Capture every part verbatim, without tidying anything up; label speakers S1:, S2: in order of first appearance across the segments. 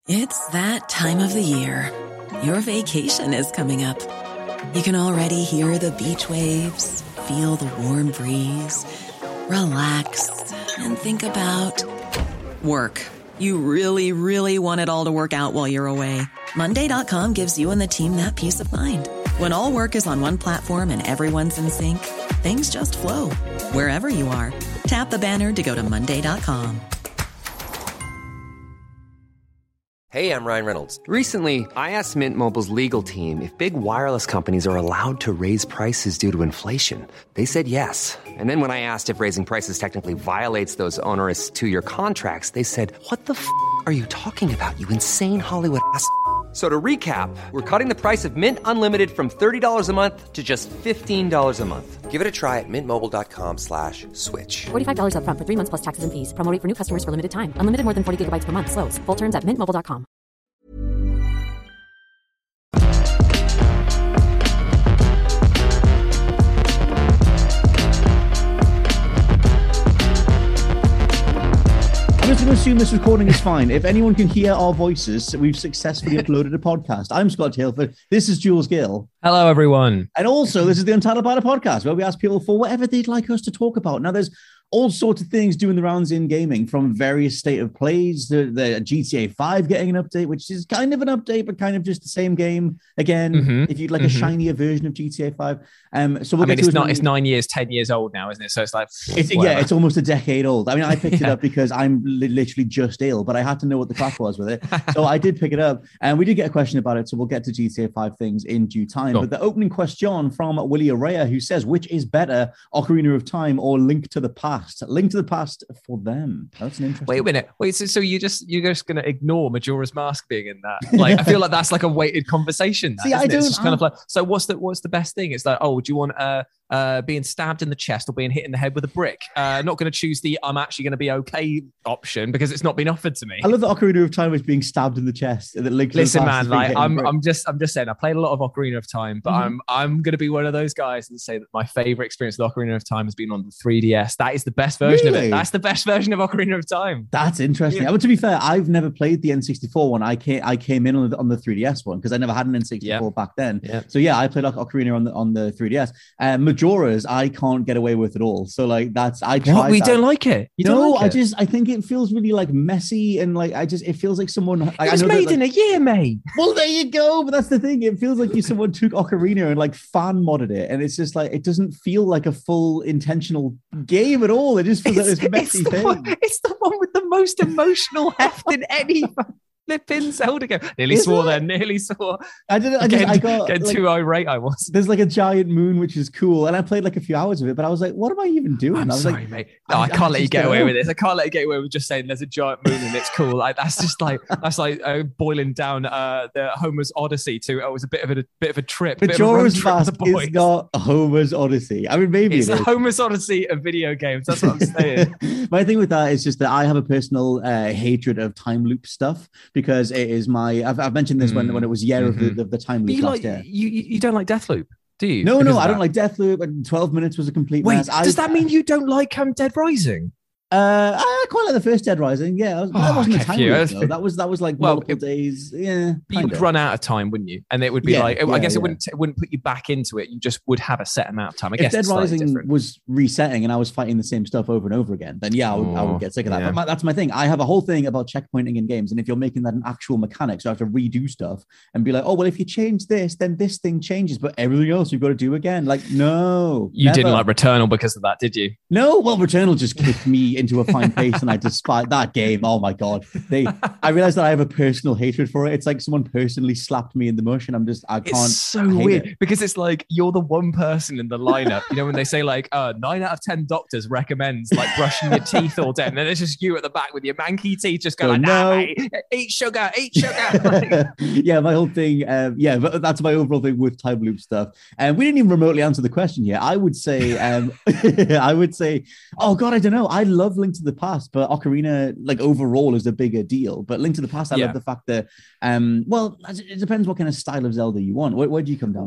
S1: It's that time of the year. Your vacation is coming up. You can already hear the beach waves, feel the warm breeze, relax, and think about work. You really, really want it all to work out while you're away. Monday dot com gives you and the team that peace of mind. When all work is on one platform and everyone's in sync, things just flow. Wherever you are, tap the banner to go to Monday dot com.
S2: Hey, I'm Ryan Reynolds. Recently, I asked Mint Mobile's legal team if big wireless companies are allowed to raise prices due to inflation. They said yes. And then when I asked if raising prices technically violates those onerous two-year contracts, they said, what the f*** are you talking about, you insane Hollywood ass f- So to recap, we're cutting the price of Mint Unlimited from thirty dollars a month to just fifteen dollars a month. Give it a try at mintmobile.com slash switch.
S3: forty-five dollars up front for three months plus taxes and fees. Promo rate for new customers for limited time. Unlimited more than forty gigabytes per month. Slows full terms at mint mobile dot com.
S4: I'm just going to assume this recording is fine. If anyone can hear our voices, we've successfully uploaded a podcast. I'm Scott Halford. This is Jules Gill.
S5: Hello, everyone.
S4: And also, this is the Untitled Biter podcast, where we ask people for whatever they'd like us to talk about. Now, there's all sorts of things doing the rounds in gaming, from various state of plays, the, the G T A five getting an update, which is kind of an update, but kind of just the same game again. Mm-hmm. If you'd like mm-hmm. a shinier version of G T A five. Um, so we'll
S5: I mean,
S4: get
S5: it's
S4: to
S5: not.
S4: many...
S5: It's nine years, ten years old now, isn't it? So it's like,
S4: it's, yeah, it's almost a decade old. I mean, I picked yeah. it up because I'm li- literally just ill, but I had to know what the crack was with it, so I did pick it up, and we did get a question about it. So we'll get to G T A five things in due time. Cool. But the opening question from Willie Araya, who says, "Which is better, Ocarina of Time or Link to the Past?" Link to the Past for them. That's an interesting.
S5: Wait a minute. Wait. So, so you just you're just going to ignore Majora's Mask being in that? Like, I feel like that's like a weighted conversation. That,
S4: See, I don't.
S5: It's just kind of like. So what's the what's the best thing? It's like, oh, do you want uh uh being stabbed in the chest or being hit in the head with a brick? Uh, not going to choose the I'm actually going to be okay option because it's not been offered to me.
S4: I love the Ocarina of Time was being stabbed in the chest. And that Link to
S5: Listen,
S4: the Past
S5: man, like I'm I'm just I'm just saying I played a lot of Ocarina of Time, but mm-hmm. I'm I'm going to be one of those guys and say that my favorite experience with Ocarina of Time has been on the three D S. That is the best version
S4: really?
S5: of it. That's the best version of Ocarina of Time.
S4: That's interesting. Yeah. But to be fair, I've never played the N sixty-four one. I came I came in on the, on the three D S one because I never had an N sixty-four yeah. back then. Yeah. So yeah, I played like Ocarina on the on the three D S. Uh, Majora's I can't get away with at all. So like that's I tried.
S5: What? We
S4: that.
S5: don't like it. You
S4: no,
S5: don't like
S4: I
S5: it?
S4: just I think it feels really like messy and like I just it feels like someone.
S5: It
S4: I,
S5: was
S4: I know
S5: made
S4: that,
S5: in
S4: like,
S5: a year, mate.
S4: Well, there you go. But that's the thing. It feels like you someone took Ocarina and like fan modded it, and it's just like it doesn't feel like a full intentional game at all. It just feels it's, like this messy
S5: it's
S4: thing.
S5: One, it's the one with the most emotional heft in any flipping Zelda game. Nearly
S4: Is
S5: swore
S4: it?
S5: there. Nearly swore.
S4: I didn't. I, just,
S5: getting,
S4: I got
S5: getting
S4: like,
S5: too irate. I was.
S4: There's like a giant moon, which is cool, and I played like a few hours of it. But I was like, "What am I even doing?"
S5: I'm
S4: I was
S5: sorry,
S4: like,
S5: mate. No, I, I can't I let you get away know. with this. I can't let you get away with just saying there's a giant moon and it's cool. Like that's just like that's like uh, boiling down uh, the Homer's Odyssey to oh, it was a bit of a, a bit of a trip.
S4: But Majora's Mask is not Homer's Odyssey. I mean, maybe
S5: it's
S4: it
S5: a
S4: is.
S5: Homer's Odyssey of video games. That's what I'm saying.
S4: My thing with that is just that I have a personal uh, hatred of time loop stuff because it is my. I've, I've mentioned this mm. when when it was year mm-hmm. of the, the, the time loop
S5: you
S4: last
S5: like,
S4: year.
S5: You you don't like Deathloop, do you?
S4: No,
S5: because
S4: no, I don't like Deathloop. And twelve minutes was a complete
S5: Wait,
S4: mess.
S5: does I, that mean you don't like um, Dead Rising?
S4: Uh, I quite like the first Dead Rising. Yeah, was,
S5: oh,
S4: that wasn't
S5: okay,
S4: a time
S5: phew.
S4: loop, though. That was that was like
S5: well,
S4: multiple
S5: it,
S4: days. Yeah,
S5: you would run out of time, wouldn't you? And it would be
S4: yeah,
S5: like,
S4: yeah,
S5: I guess
S4: yeah.
S5: it wouldn't it wouldn't put you back into it. You just would have a set amount of time. I
S4: if
S5: guess
S4: Dead Rising was resetting and I was fighting the same stuff over and over again, then yeah, I would, oh, I would get sick of that. Yeah. But my, that's my thing. I have a whole thing about checkpointing in games, and if you're making that an actual mechanic, so I have to redo stuff and be like, oh well, if you change this, then this thing changes, but everything else you've got to do again. Like, no,
S5: you
S4: never.
S5: didn't like Returnal because of that, did you?
S4: No, well, Returnal just kicked me into a fine pace, and I despise that game. Oh my god, they! I realized that I have a personal hatred for it. It's like someone personally slapped me in the mush, and I'm just I can't.
S5: It's so weird it. because it's like you're the one person in the lineup. You know when they say like, uh, nine out of ten doctors recommends like brushing your teeth all day, and then it's just you at the back with your manky teeth just going,
S4: so,
S5: like,
S4: no.
S5: nah, mate, eat sugar, eat sugar. Like,
S4: yeah, my whole thing. Um, yeah, but that's my overall thing with time loop stuff. And um, we didn't even remotely answer the question yet. I would say, um, I would say, oh god, I don't know. I love Link to the Past, but Ocarina, like overall, is a bigger deal. But Link to the Past, I
S5: yeah.
S4: love the fact that, um, well, it depends what kind of style of Zelda you want. Where, where do you come down on it?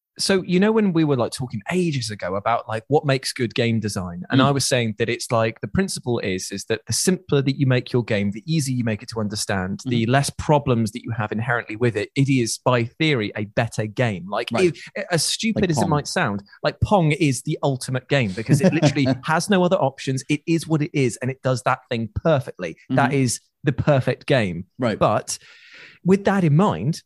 S5: So, you know, when we were like talking ages ago about like what makes good game design, and mm. I was saying that it's like the principle is, is that the simpler that you make your game, the easier you make it to understand, mm. the less problems that you have inherently with it, it is by theory a better game. Like right. it, as stupid like as Pong. It might sound, like Pong is the ultimate game because it literally has no other options. It is what it is, and it does that thing perfectly. Mm-hmm. That is the perfect game.
S4: Right.
S5: But with that in mind,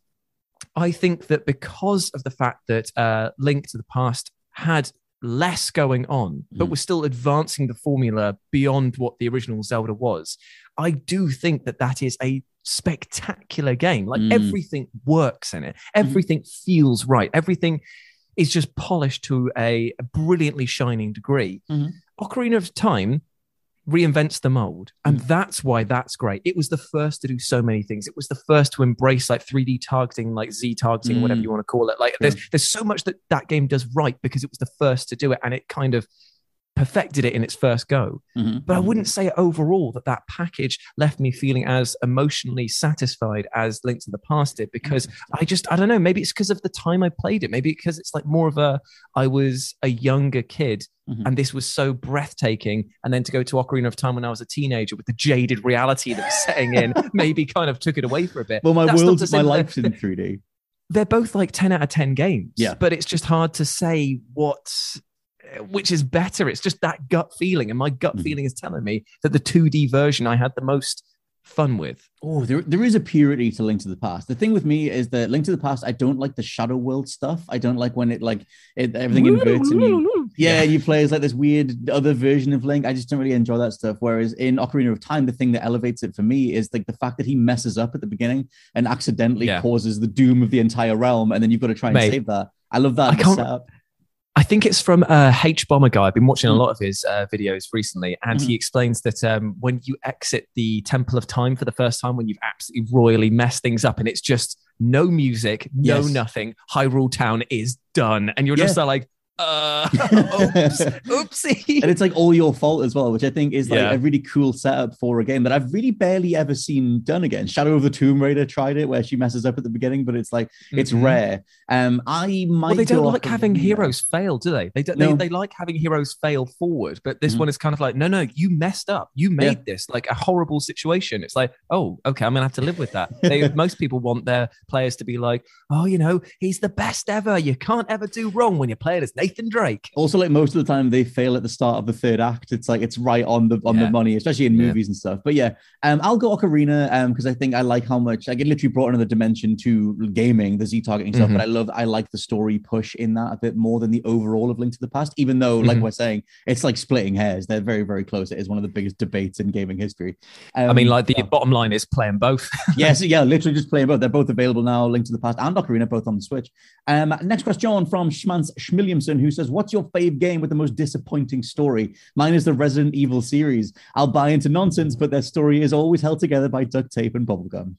S5: I think that because of the fact that uh, Link to the Past had less going on, mm. but was still advancing the formula beyond what the original Zelda was, I do think that that is a spectacular game. Like mm. everything works in it. Everything mm. feels right. Everything is just polished to a, a brilliantly shining degree. Mm-hmm. Ocarina of Time reinvents the mold, and mm. that's why that's great. It was the first to do so many things. It was the first to embrace like three D targeting, like Z targeting, mm. whatever you want to call it. Like yeah. there's there's so much that that game does right because it was the first to do it, and it kind of perfected it in its first go. Mm-hmm. But I wouldn't say overall that that package left me feeling as emotionally satisfied as Link to the Past did, because I just, I don't know, maybe it's because of the time I played it. Maybe because it's like more of a, I was a younger kid mm-hmm. and this was so breathtaking. And then to go to Ocarina of Time when I was a teenager with the jaded reality that was setting in, maybe kind of took it away for a bit.
S4: Well, my world, my life's in three D.
S5: They're both like ten out of ten games.
S4: Yeah.
S5: But it's just hard to say what... which is better. It's just that gut feeling, and my gut mm. feeling is telling me that the two D version I had the most fun with.
S4: Oh, there, there is a purity to Link to the Past. The thing with me is that Link to the Past, I don't like the Shadow World stuff. I don't like when it like it, everything inverts and you, yeah, you play as like this weird other version of Link. I just don't really enjoy that stuff. Whereas in Ocarina of Time, the thing that elevates it for me is like the fact that he messes up at the beginning and accidentally yeah. causes the doom of the entire realm, and then you've got to try and Mate, save that. I love that
S5: I can't,
S4: setup.
S5: I think it's from uh, H Bomber Guy. I've been watching a lot of his uh, videos recently, and mm-hmm. he explains that um, when you exit the Temple of Time for the first time, when you've absolutely royally messed things up, and it's just no music, no yes. nothing, Hyrule Town is done, and you're yeah. just like, uh, oops, oopsie.
S4: And it's like all your fault as well, which I think is like yeah. a really cool setup for a game that I've really barely ever seen done again. Shadow of the Tomb Raider tried it, where she messes up at the beginning, but it's like mm-hmm. it's rare. Um, I might.
S5: Well, they don't like having heroes fail, do they? They don't. No. They, they like having heroes fail forward, but this mm-hmm. one is kind of like, no, no, you messed up. You made yeah. this like a horrible situation. It's like, oh, okay, I'm gonna have to live with that. They, most people want their players to be like, oh, you know, he's the best ever. You can't ever do wrong when you play it as Nathan Drake.
S4: Also, like most of the time, they fail at the start of the third act. It's like it's right on the on yeah. the money, especially in movies yeah. and stuff. But yeah, um, I'll go Ocarina um because I think I like how much like it literally brought another dimension to gaming, the Z targeting mm-hmm. stuff. But I love I like the story push in that a bit more than the overall of Link to the Past. Even though, like mm-hmm. we're saying, it's like splitting hairs. They're very very close. It is one of the biggest debates in gaming history. Um,
S5: I mean, like the yeah. bottom line is playing both.
S4: yes, yeah, literally just playing both. They're both available now. Link to the Past and Ocarina both on the Switch. Um, next question from Schmance Schmilliamson, who says, "What's your fave game with the most disappointing story?" Mine is the Resident Evil series. I'll buy into nonsense, but their story is always held together by duct tape and bubblegum.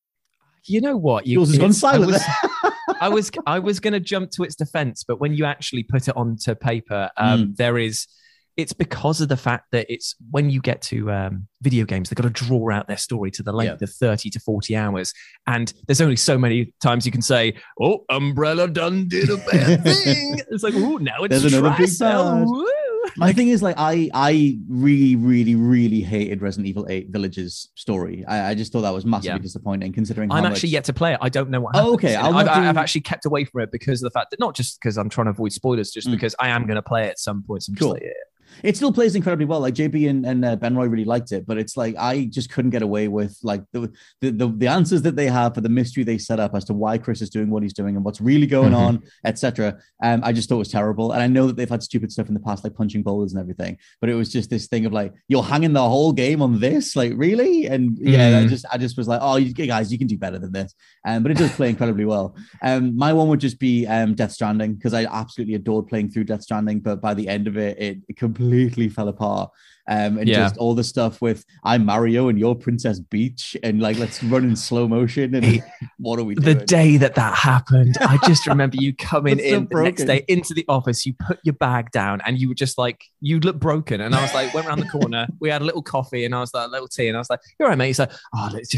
S5: You know what? You,
S4: Yours has gone silent.
S5: I was, I was, I was going to jump to its defense, but when you actually put it onto paper, um, mm. there is. It's because of the fact that it's when you get to um, video games, they've got to draw out their story to the length yeah. of thirty to forty hours. And there's only so many times you can say, oh, Umbrella done did a bad thing. It's like, oh, now it's
S4: there's another big bad. My like, thing is like, I I really, really, really hated Resident Evil eight Village's story. I, I just thought that was massively yeah. disappointing considering how
S5: I'm
S4: much...
S5: actually yet to play it. I don't know what happens.
S4: Oh, okay.
S5: I've,
S4: do...
S5: I've actually kept away from it because of the fact that not just because I'm trying to avoid spoilers, just mm. because I am going to play it at some point. So I'm
S4: cool.
S5: just like, yeah.
S4: It still plays incredibly well. Like J B and, and uh, Ben Roy really liked it, but it's like I just couldn't get away with like the, the the the answers that they have for the mystery they set up as to why Chris is doing what he's doing and what's really going mm-hmm. on, et cetera. Um, I just thought it was terrible. And I know that they've had stupid stuff in the past, like punching boulders and everything, but it was just this thing of like, you're hanging the whole game on this, like really? And yeah, mm-hmm. I just I just was like, oh, you guys, you can do better than this. Um, but it does play incredibly well. Um, my one would just be um Death Stranding because I absolutely adored playing through Death Stranding, but by the end of it, it, it completely fell apart. Um, and yeah. just all the stuff with I'm Mario and you're Princess Peach and like let's run in slow motion and what are we doing?
S5: The day that that happened, I just remember you coming in so the broken. next day into the office, you put your bag down and you were just like, you look broken. And I was like, went around the corner, we had a little coffee and I was like, a little tea and I was like, you're right, mate. He's like, oh, let's just,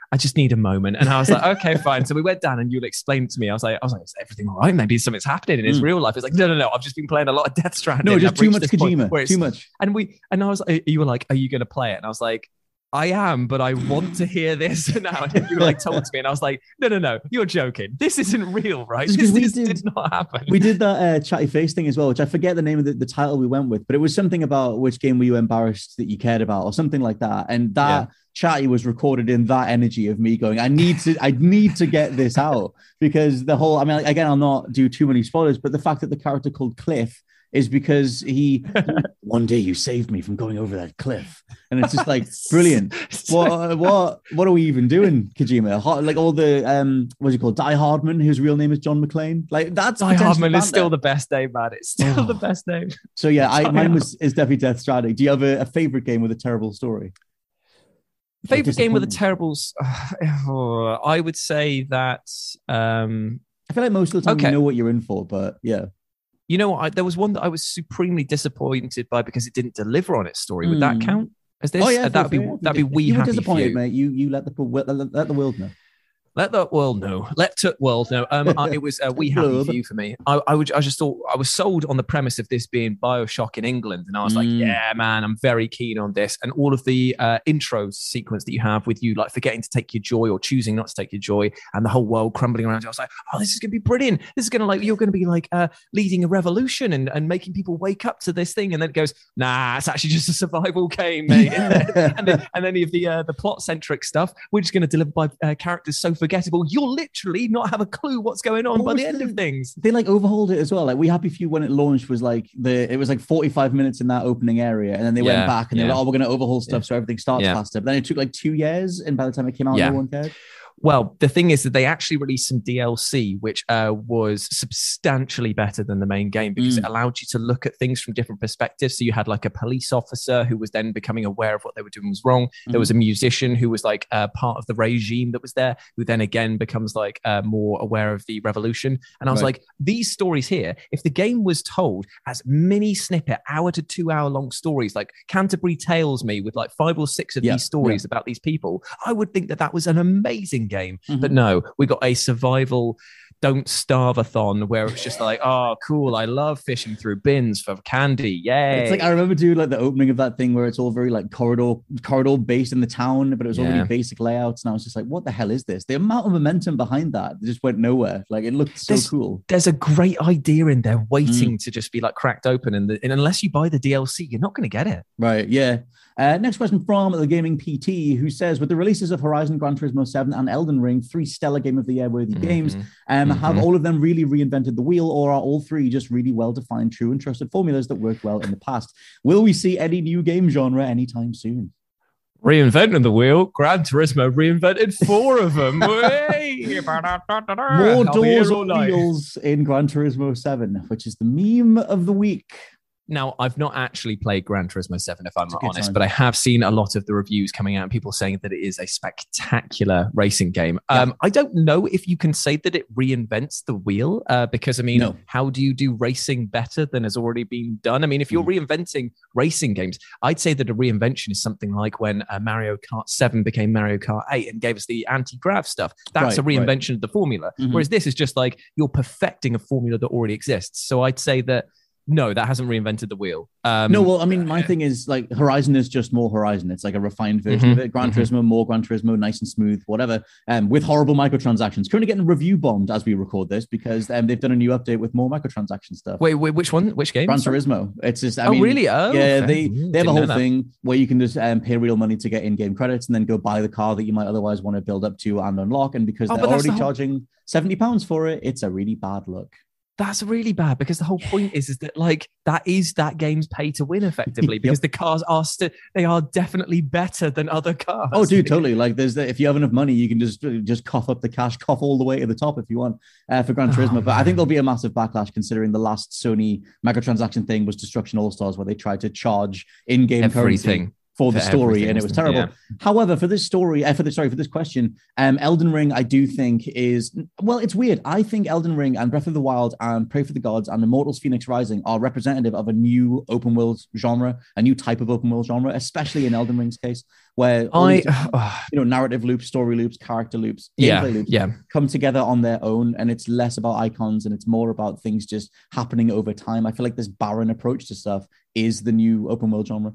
S5: I just need a moment. And I was like, okay, fine. So we went down and you'll explain it to me. I was like, I was like, is everything all right? Maybe something's happening in his mm. real life. It's like, no, no, no. I've just been playing a lot of Death Stranding.
S4: No, just too much Kojima. Too much.
S5: And we, and I was, you were like, are you going to play it? And I was like, I am, but I want to hear this now. And you were like told to me, and I was like, no, no, no, you're joking. This isn't real, right? This,
S4: we
S5: this
S4: did,
S5: did not happen.
S4: We did that uh, chatty face thing as well, which I forget the name of the, the title we went with, but it was something about which game were you embarrassed that you cared about or something like that. And that yeah. chatty was recorded in that energy of me going, I need to, I need to get this out because the whole, I mean, again, I'll not do too many spoilers, but the fact that the character called Cliff is because he one day you saved me from going over that cliff, and it's just like brilliant. What what what are we even doing, Kojima? Like all the um, what's he called? Die Hardman, whose real name is John McClane. Like that's
S5: Die Hardman is still the best name, man. It's still oh. the best name.
S4: So yeah, I, mine was is definitely Death Stranding. Do you have a, a favorite game with a terrible story?
S5: Favorite game with a terrible? Uh, I would say that. Um,
S4: I feel like most of the time
S5: okay.
S4: you know what you're in for, but yeah.
S5: You know, I, there was one that I was supremely disappointed by because it didn't deliver on its story. Would mm. that count? As this?
S4: Oh yeah,
S5: that'd be that'd be we
S4: you
S5: happy
S4: were disappointed,
S5: few.
S4: mate. You you let the let the world know.
S5: Let the world know. Let the world know. Um, I, it was a wee happy few for me. I, I would. I just thought I was sold on the premise of this being BioShock in England, and I was mm. like, "Yeah, man, I'm very keen on this." And all of the uh, intro sequence that you have with you, like forgetting to take your joy or choosing not to take your joy, and the whole world crumbling around you. I was like, "Oh, this is gonna be brilliant. This is gonna like you're gonna be like uh, leading a revolution and, and making people wake up to this thing." And then it goes, "Nah, it's actually just a survival game, mate." and, then, and any of the uh, the plot centric stuff, we're just gonna deliver by uh, characters so forgettable. You'll literally not have a clue what's going on what by the end the, of things.
S4: They like overhauled it as well. Like We Happy Few when it launched was like the it was like forty-five minutes in that opening area, and then they yeah, went back and yeah. they were like, oh, we're going to overhaul stuff yeah. so everything starts yeah. faster. But then it took like two years, and by the time it came out, yeah. no one cared.
S5: Well, the thing is that they actually released some D L C, which uh, was substantially better than the main game because mm. it allowed you to look at things from different perspectives. So you had like a police officer who was then becoming aware of what they were doing was wrong. Mm. There was a musician who was like uh, part of the regime that was there, who then again becomes like uh, more aware of the revolution. And I was right. like, these stories here, if the game was told as mini snippet, hour to two hour long stories, like Canterbury Tales me with like five or six of yeah. these stories yeah. about these people, I would think that that was an amazing game. Mm-hmm. But no, we got a survival don't starve-a-thon where it's just like, oh, cool, I love fishing through bins for candy. Yay.
S4: It's like, I remember doing like the opening of that thing where it's all very like corridor corridor based in the town, but it was yeah. already basic layouts. And I was just like, what the hell is this? The amount of momentum behind that just went nowhere. Like it looked so
S5: there's,
S4: cool.
S5: There's a great idea in there waiting mm. to just be like cracked open. And, the, and unless you buy the D L C, you're not going to get it.
S4: Right, yeah. Uh, next question from the Gaming P T, who says, with the releases of Horizon, Gran Turismo seven, and Elden Ring, three stellar Game of the Year worthy mm-hmm. games, um, mm-hmm. have all of them really reinvented the wheel, or are all three just really well-defined, true and trusted formulas that worked well in the past? Will we see any new game genre anytime soon?
S5: Reinventing the wheel, Gran Turismo reinvented four of them.
S4: More doors or wheels in Gran Turismo seven, which is the meme of the week.
S5: Now, I've not actually played Gran Turismo seven, if I'm not honest, time. but I have seen a lot of the reviews coming out and people saying that it is a spectacular racing game. Yeah. Um, I don't know if you can say that it reinvents the wheel, uh, because, I mean, no. how do you do racing better than has already been done? I mean, if you're mm. reinventing racing games, I'd say that a reinvention is something like when uh, Mario Kart seven became Mario Kart eight and gave us the anti-grav stuff. That's right, a reinvention right. of the formula. Mm-hmm. Whereas this is just like you're perfecting a formula that already exists. So I'd say that no, that hasn't reinvented the wheel. Um,
S4: no, well, I mean, my uh, thing is like Horizon is just more Horizon. It's like a refined version mm-hmm, of it. Gran mm-hmm. Turismo, more Gran Turismo, nice and smooth, whatever. Um, with horrible microtransactions. Currently getting review bombed as we record this because um, they've done a new update with more microtransaction stuff.
S5: Wait, wait, which one? Which game?
S4: Gran Turismo. It's just. I
S5: oh,
S4: mean,
S5: really? Oh,
S4: yeah.
S5: okay.
S4: They they have a whole thing where you can just um, pay real money to get in-game credits and then go buy the car that you might otherwise want to build up to and unlock. And because oh, they're already the whole... charging seventy pounds for it, it's a really bad look.
S5: That's really bad because the whole point is, is that like that is that game's pay to win effectively because yep. the cars are still they are definitely better than other cars.
S4: Oh, dude, totally. Like there's the, if you have enough money, you can just just cough up the cash, cough all the way to the top if you want uh, for Gran Turismo. Oh, but I think there'll be a massive backlash considering the last Sony microtransaction thing was Destruction All Stars, where they tried to charge in-game
S5: everything.
S4: currency for the
S5: For
S4: story, and it
S5: everything,
S4: was terrible.
S5: yeah.
S4: However, for this story, uh, for the sorry for this question, um, Elden Ring, I do think is well, it's weird. I think Elden Ring and Breath of the Wild and Pray for the Gods and Immortals: Phoenix Rising are representative of a new open world genre, a new type of open world genre, especially in Elden Ring's case, where all
S5: I,
S4: these different, you know, narrative loops, story loops, character loops, gameplay
S5: yeah,
S4: loops
S5: yeah.
S4: come together on their own, and it's less about icons and it's more about things just happening over time. I feel like this barren approach to stuff is the new open world genre.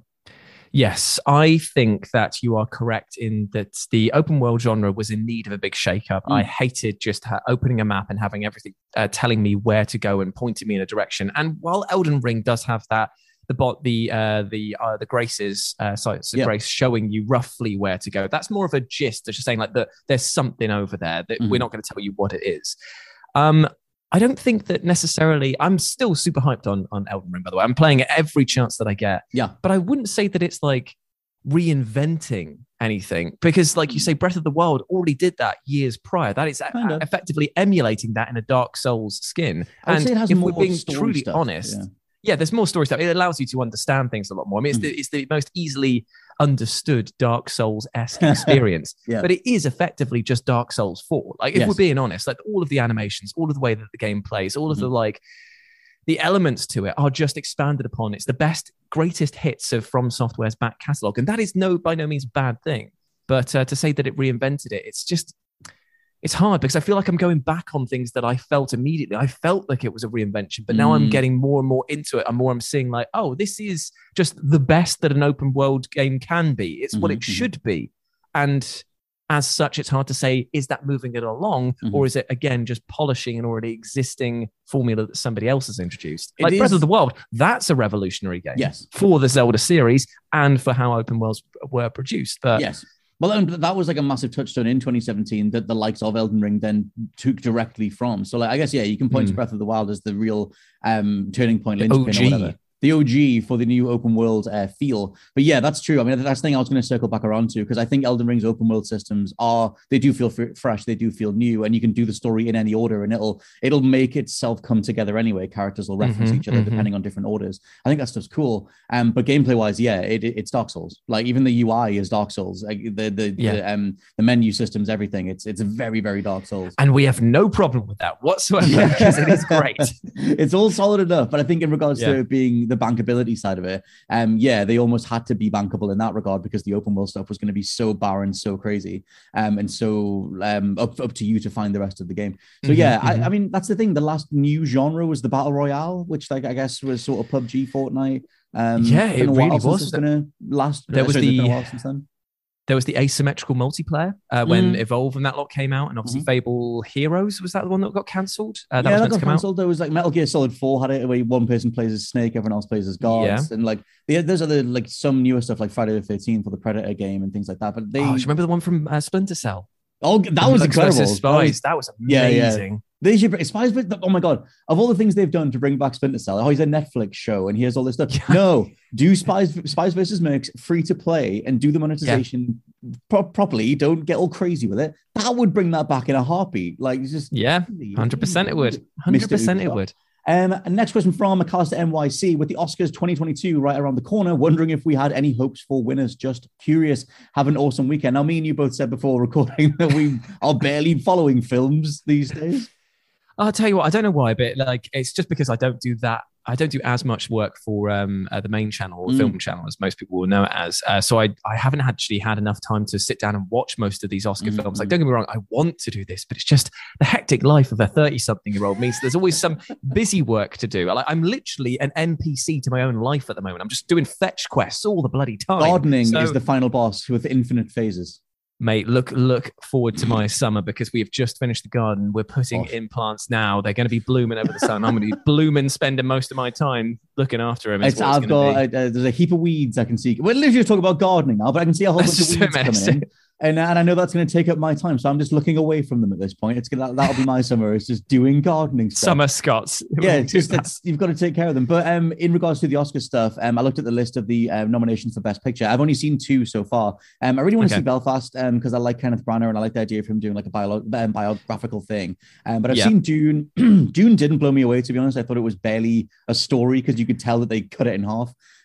S5: Yes, I think that you are correct in that the open world genre was in need of a big shakeup. Mm. I hated just ha- opening a map and having everything uh, telling me where to go and pointing me in a direction. And while Elden Ring does have that, the bot, the uh, the uh, the graces, uh, so it's a
S4: yeah.
S5: grace showing you roughly where to go. That's more of a gist. It's just saying like that there's something over there that mm-hmm. we're not going to tell you what it is. Um, I don't think that necessarily. I'm still super hyped on on Elden Ring. By the way, I'm playing it every chance that I get.
S4: Yeah,
S5: but I wouldn't say that it's like reinventing anything because, like you say, Breath of the Wild already did that years prior. That is a- effectively emulating that in a Dark Souls skin.
S4: I would
S5: and
S4: say it has
S5: if
S4: more
S5: we're being
S4: story
S5: truly
S4: stuff,
S5: honest.
S4: Yeah.
S5: Yeah, there's more story stuff. It allows you to understand things a lot more. I mean, it's, mm. the, it's the most easily understood Dark Souls-esque experience,
S4: yeah.
S5: but it is effectively just Dark Souls four. Like, if yes. we're being honest, like all of the animations, all of the way that the game plays, all of mm-hmm. the like, the elements to it are just expanded upon. It's the best, greatest hits of From Software's back catalogue, and that is no by no means a bad thing. But uh, to say that it reinvented it, it's just. It's hard because I feel like I'm going back on things that I felt immediately. I felt like it was a reinvention, but now mm. I'm getting more and more into it. And more I'm seeing like, oh, this is just the best that an open world game can be. It's mm-hmm, what it mm-hmm. should be. And as such, it's hard to say, is that moving it along? Mm-hmm. Or is it, again, just polishing an already existing formula that somebody else has introduced? It like is... Breath of the Wild, that's a revolutionary game
S4: yes.
S5: for the Zelda series and for how open worlds were produced. But
S4: yes. Well, that was like a massive touchstone in twenty seventeen that the likes of Elden Ring then took directly from. So, like, I guess, yeah, you can point mm. to Breath of the Wild as the real um, turning point, linchpin or whatever. The O G for the new open world uh, feel. But yeah, that's true. I mean, that's the thing I was going to circle back around to because I think Elden Ring's open world systems are, they do feel f- fresh, they do feel new, and you can do the story in any order and it'll it'll make itself come together anyway. Characters will reference mm-hmm, each other mm-hmm. depending on different orders. I think that stuff's cool. Um, but gameplay-wise, yeah, it, it, it's Dark Souls. Like even the U I is Dark Souls. Like the the, yeah. the um the menu systems, everything. It's it's very, very Dark Souls.
S5: And we have no problem with that whatsoever because it is great.
S4: It's all solid enough. But I think in regards
S5: yeah.
S4: to it being the bankability side of it, um yeah they almost had to be bankable in that regard because the open world stuff was going to be so barren, so crazy, um and so um up, up to you to find the rest of the game. So mm-hmm, yeah mm-hmm. I, I mean that's the thing, the last new genre was the battle royale, which like I guess was sort of P U B G, Fortnite. Um
S5: yeah it really was
S4: gonna last
S5: there was
S4: sorry,
S5: the
S4: been a while since then.
S5: There was the asymmetrical multiplayer uh, when mm. Evolve and that lot came out, and obviously mm-hmm. Fable Heroes, was that the one that got cancelled? Uh, that
S4: yeah,
S5: was
S4: that
S5: got
S4: cancelled. There was like Metal Gear Solid four had it where one person plays as Snake, everyone else plays as guards, yeah. and like yeah, there's other like some newer stuff like Friday the thirteenth for the Predator game and things like that. But they,
S5: oh, do you remember the one from uh, Splinter Cell?
S4: Oh, that was incredible.
S5: Spies. That was amazing.
S4: Yeah, yeah. They should bring Spies. Oh my god! Of all the things they've done to bring back Splinter Cell, oh, he's a Netflix show and here's all this stuff. Yeah. No, do Spies Spies versus Mercs free to play and do the monetization yeah. pro- properly. Don't get all crazy with it. That would bring that back in a heartbeat. Like it's just
S5: yeah, hundred percent it would. Hundred percent it would.
S4: Um, next question from McAllister N Y C. With the Oscars twenty twenty-two right around the corner, wondering if we had any hopes for winners. Just curious. Have an awesome weekend. Now, me and you both said before recording that we are barely following films these days.
S5: I'll tell you what, I don't know why, but like it's just because I don't do that. I don't do as much work for um, uh, the main channel or mm. film channel as most people will know it as. Uh, so I, I haven't actually had enough time to sit down and watch most of these Oscar mm-hmm. films. Like, don't get me wrong, I want to do this, but it's just the hectic life of a thirty-something-year-old means there's always some busy work to do. Like, I'm literally an N P C to my own life at the moment. I'm just doing fetch quests all the bloody time.
S4: Gardening
S5: so,
S4: is the final boss with infinite phases.
S5: Mate, look look forward to my summer because we have just finished the garden. We're putting oh. in plants now. They're going to be blooming over the sun. I'm going to be blooming, spending most of my time looking after them.
S4: It's, I've got a, a, there's a heap of weeds I can see. We're literally talking about gardening now, but I can see a whole bunch of weeds coming in. And, and I know that's going to take up my time, so I'm just looking away from them at this point. It's gonna that'll be my summer. It's just doing gardening stuff.
S5: Summer Scots.
S4: Yeah, it's just it's, you've got to take care of them. But um, in regards to the Oscar stuff, um, I looked at the list of the um, nominations for Best Picture. I've only seen two so far. Um, I really want to okay. see Belfast um because I like Kenneth Branagh and I like the idea of him doing like a bio- um, biographical thing. Um, but I've yeah. seen Dune. Dune didn't blow me away, to be honest. I thought it was barely a story because you could tell that they cut it in half.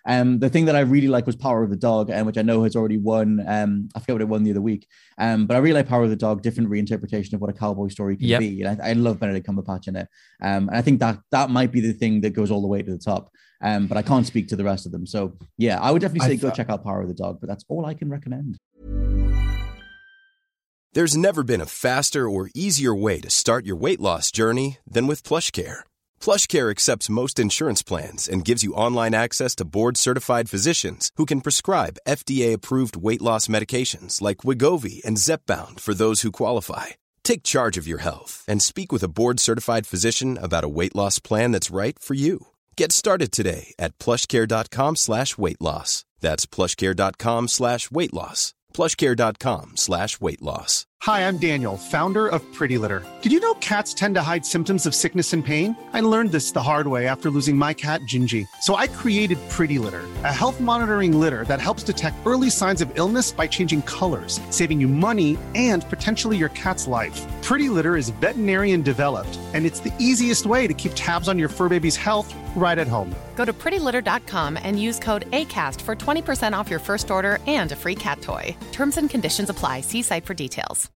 S4: Um, the thing that I really like was Power of the Dog, um, which I know has already won. Um, I forget what it won the other week. Um, but I really like Power of the Dog, different reinterpretation of what a cowboy story can yep. be. And I, I love Benedict Cumberbatch in it. Um, and I think that that might be the thing that goes all the way to the top. Um, but I can't speak to the rest of them. So yeah, I would definitely say th- go check out Power of the Dog, but that's all I can recommend.
S6: There's never been a faster or easier way to start your weight loss journey than with PlushCare. PlushCare accepts most insurance plans and gives you online access to board-certified physicians who can prescribe F D A-approved weight loss medications like Wegovy and Zepbound for those who qualify. Take charge of your health and speak with a board-certified physician about a weight loss plan that's right for you. Get started today at plushcare.com slash weight loss. That's plushcare.com slash weight loss. plushcare.com slash weight loss.
S7: Hi, I'm Daniel, founder of Pretty Litter. Did you know cats tend to hide symptoms of sickness and pain? I learned this the hard way after losing my cat, Gingy. So I created Pretty Litter, a health monitoring litter that helps detect early signs of illness by changing colors, saving you money and potentially your cat's life. Pretty Litter is veterinarian developed, and it's the easiest way to keep tabs on your fur baby's health right at home.
S8: Go to pretty litter dot com and use code ACAST for twenty percent off your first order and a free cat toy. Terms and conditions apply. See site for details.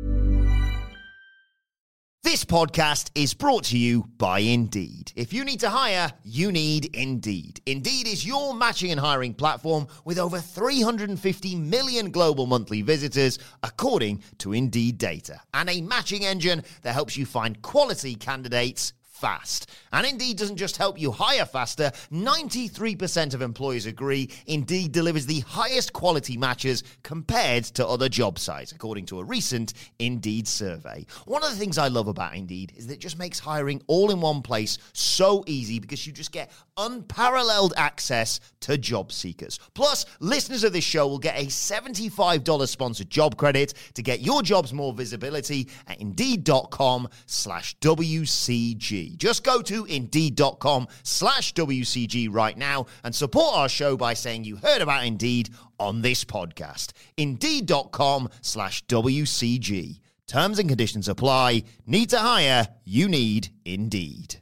S9: This podcast is brought to you by Indeed. If you need to hire, you need Indeed. Indeed is your matching and hiring platform with over three hundred fifty million global monthly visitors, according to Indeed data, and a matching engine that helps you find quality candidates fast. And Indeed doesn't just help you hire faster. ninety-three percent of employers agree Indeed delivers the highest quality matches compared to other job sites, according to a recent Indeed survey. One of the things I love about Indeed is that it just makes hiring all in one place so easy because you just get unparalleled access to job seekers. Plus, listeners of this show will get a seventy-five dollars sponsored job credit to get your jobs more visibility at Indeed.com slash WCG. Just go to Indeed.com slash WCG right now and support our show by saying you heard about Indeed on this podcast. Indeed.com slash WCG. Terms and conditions apply. Need to hire? You need Indeed.